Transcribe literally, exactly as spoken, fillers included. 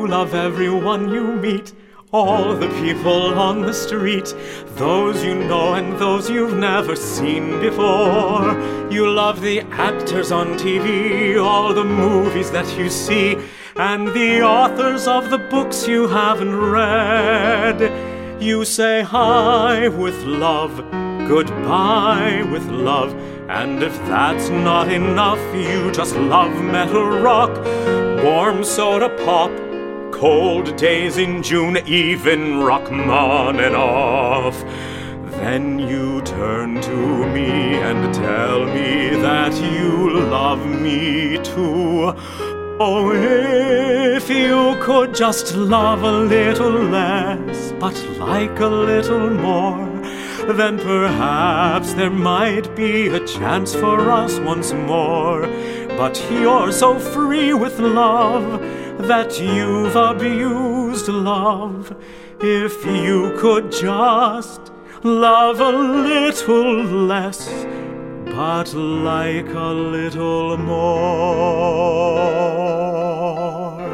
love everyone you meet, all the people on the street, those you know and those you've never seen before. You love the actors on T V, all the movies that you see, and the authors of the books you haven't read. You say hi with love, goodbye with love, and if that's not enough, you just love metal rock, warm soda pop, cold days in June, even Rachmaninoff. Then you turn to me and tell me that you love me too. Oh, if you could just love a little less, but like a little more, then perhaps there might be a chance for us once more. But you're so free with love that you've abused love. If you could just love a little less, but like a little more.